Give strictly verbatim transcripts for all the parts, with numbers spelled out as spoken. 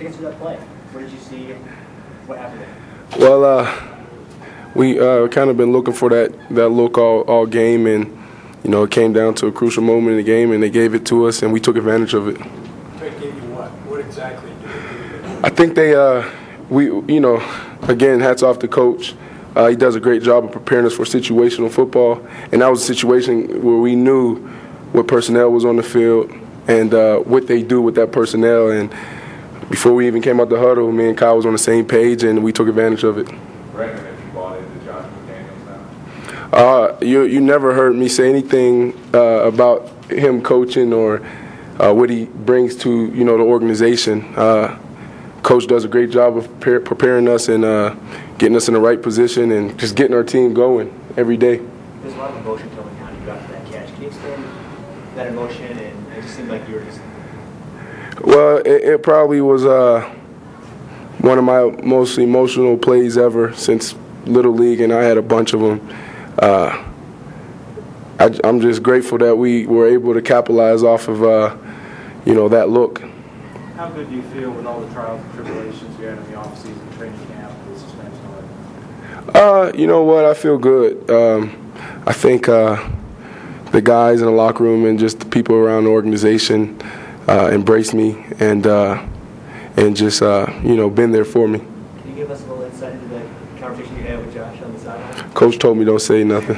take us through that play. What did you see? What happened there? Well, uh, we uh, kind of been looking for that, that look all, all game, and you know, it came down to a crucial moment in the game, and they gave it to us, and we took advantage of it. They gave you what? What exactly did they give you? I think they, uh, we, you know, again, hats off to Coach. Uh, he does a great job of preparing us for situational football, and that was a situation where we knew what personnel was on the field and uh, what they do with that personnel. And before we even came out the huddle, me and Kyle was on the same page, and we took advantage of it. Brandon, if you bought into Josh McDaniels now? Uh, you you never heard me say anything uh, about him coaching or uh, what he brings to you know the organization. Uh, Coach does a great job of prepare, preparing us and uh, getting us in the right position and just getting our team going every day. There's a lot of emotion coming out. You got to that catch. Can you explain that emotion? And it just seemed like you were just. Well, it, it probably was uh, one of my most emotional plays ever since Little League, and I had a bunch of them. Uh, I, I'm just grateful that we were able to capitalize off of, uh, you know, that look. How good do you feel with all the trials and tribulations you had in the offseason, training camp, the suspension, all that? Uh, you know what? I feel good. Um, I think uh, the guys in the locker room and just the people around the organization uh, embraced me and uh, and just uh, you know been there for me. Can you give us a little insight into the conversation you had with Josh on the sideline? Coach told me don't say nothing.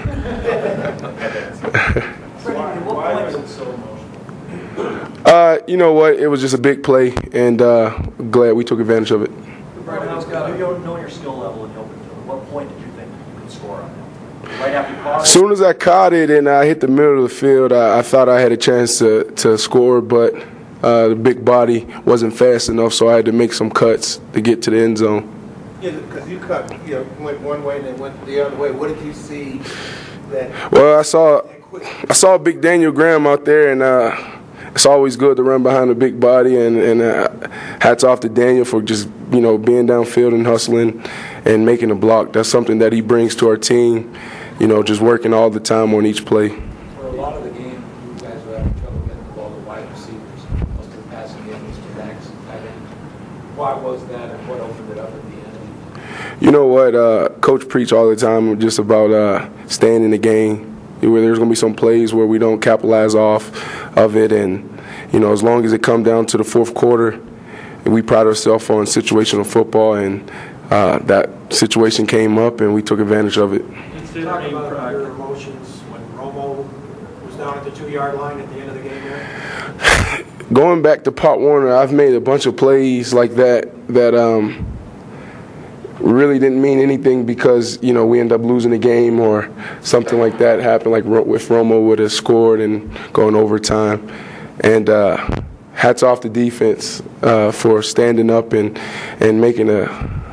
Why was it so emotional? Uh, you know what? It was just a big play, and uh, glad we took advantage of it. You don't know your skill level in the open field. At what point did you think you could score on them? Right after you caught it? As soon as I caught it and I hit the middle of the field, I, I thought I had a chance to, to score, but uh, the big body wasn't fast enough, so I had to make some cuts to get to the end zone. Yeah, because you cut, you know, went one way and then went the other way. What did you see that? Well, I saw I saw Big Daniel Graham out there, and uh, it's always good to run behind a big body. And, and uh, hats off to Daniel for just you know being downfield and hustling and making a block. That's something that he brings to our team. You know, just working all the time on each play. For a lot of the game, you guys were having trouble getting the ball to wide receivers. Most of the passing game was to backs and tight end. Why was that, and what opened it up at the end? You know what? Uh, Coach preach all the time just about uh, staying in the game. Where there's going to be some plays where we don't capitalize off of it, and you know, as long as it comes down to the fourth quarter, we pride ourselves on situational football, and uh, that situation came up, and we took advantage of it. Talk about your emotions when Romo was down at the two-yard line at the end of the game there. Going back to Pop Warner, I've made a bunch of plays like that that um, really didn't mean anything because, you know, we end up losing the game or something like that happened, like if Romo would have scored and gone overtime. And uh, hats off to defense uh, for standing up and, and making a,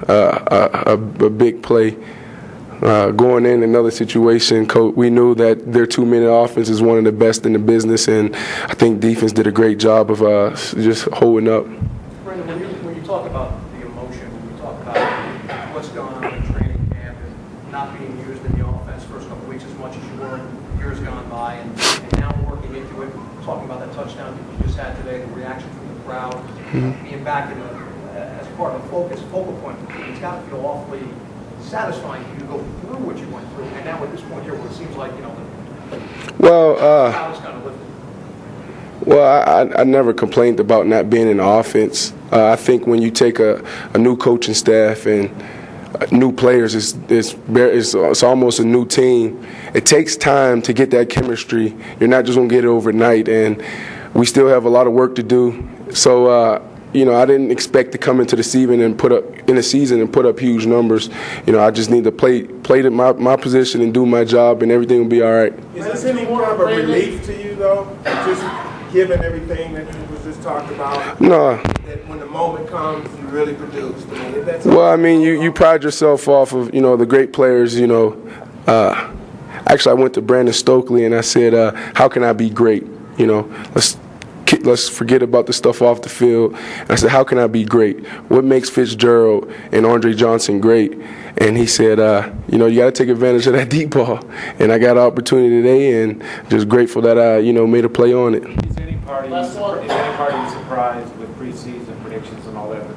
a, a, a big play. Uh, going in another situation, coach, we knew that their two-minute offense is one of the best in the business, and I think defense did a great job of uh, just holding up. Brandon, when you, when you talk about the emotion, when you talk about what's going on in training camp and not being used in the offense first couple weeks as much as you were in years gone by, and, and now working into it, talking about that touchdown that you just had today, the reaction from the crowd, mm-hmm. being back in a, as part of a focus, focal point, it's got to feel awfully satisfying for you to go through what you went through, and now at this point here where it seems like, you know, the, well, uh, cloud is kind of lifted. Well, I, I never complained about not being in the offense. Uh, I think when you take a, a new coaching staff and uh, new players, it's, it's, it's, it's almost a new team. It takes time to get that chemistry. You're not just going to get it overnight, and we still have a lot of work to do. So, uh, you know, I didn't expect to come into the season and put up in the season and put up huge numbers. You know, I just need to play play to my, my position and do my job, and everything will be all right. Is this any more of a relief to you, though, just given everything that you was just talked about? No. That when the moment comes, you really produce. I mean, if that's well, I mean, you, you pride yourself off of, you know, the great players, you know. Uh, actually, I went to Brandon Stokely, and I said, uh, how can I be great? You know, let's Let's forget about the stuff off the field. And I said, how can I be great? What makes Fitzgerald and Andre Johnson great? And he said, uh, you know, you got to take advantage of that deep ball. And I got an opportunity today, and just grateful that I, you know, made a play on it. Is any party, is any party surprised with preseason predictions and all that?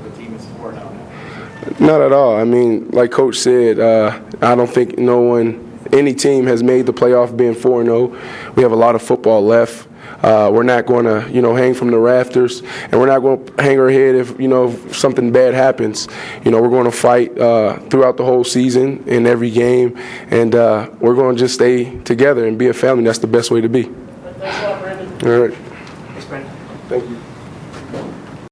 the team is four now. Not at all. I mean, like Coach said, uh, I don't think no one, any team has made the playoff being four and oh. We have a lot of football left. Uh, we're not going to, you know, hang from the rafters, and we're not going to hang our head if, you know, if something bad happens. You know, we're going to fight uh, throughout the whole season in every game, and uh, we're going to just stay together and be a family. That's the best way to be. Thanks a lot, Brandon. All right. Thanks, Brandon. Thank you.